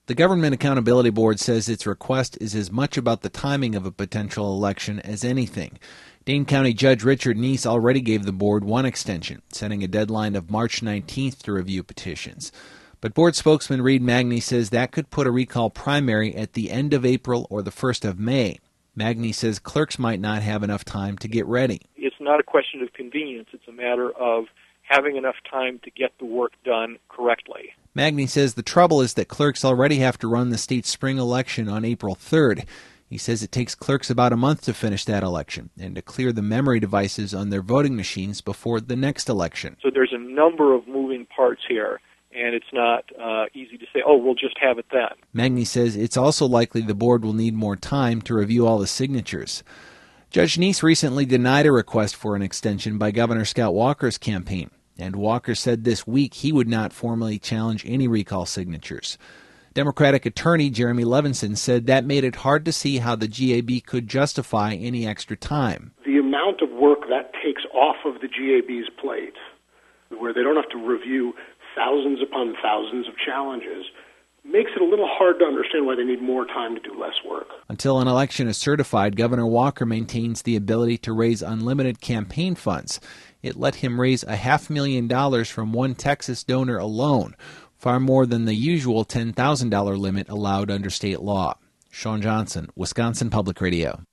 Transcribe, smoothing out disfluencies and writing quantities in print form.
The Government Accountability Board says its request is as much about the timing of a potential election as anything. Dane County Judge Richard Neese already gave the board one extension, setting a deadline of March 19th to review petitions. But board spokesman Reed Magny says that could put a recall primary at the end of April or the 1st of May. Magny says clerks might not have enough time to get ready. It's not a question of convenience. It's a matter of having enough time to get the work done correctly. Magny says the trouble is that clerks already have to run the state's spring election on April 3rd. He says it takes clerks about a month to finish that election and to clear the memory devices on their voting machines before the next election. So there's a number of moving parts here, and it's not easy to say, oh, we'll just have it then. Magny says it's also likely the board will need more time to review all the signatures. Judge Neese recently denied a request for an extension by Governor Scott Walker's campaign, and Walker said this week he would not formally challenge any recall signatures. Democratic attorney Jeremy Levinson said that made it hard to see how the GAB could justify any extra time. The amount of work that takes off of the GAB's plate, where they don't have to review thousands upon thousands of challenges, makes it a little hard to understand why they need more time to do less work. Until an election is certified, Governor Walker maintains the ability to raise unlimited campaign funds. It let him raise $500,000 from one Texas donor alone, far more than the usual $10,000 limit allowed under state law. Sean Johnson, Wisconsin Public Radio.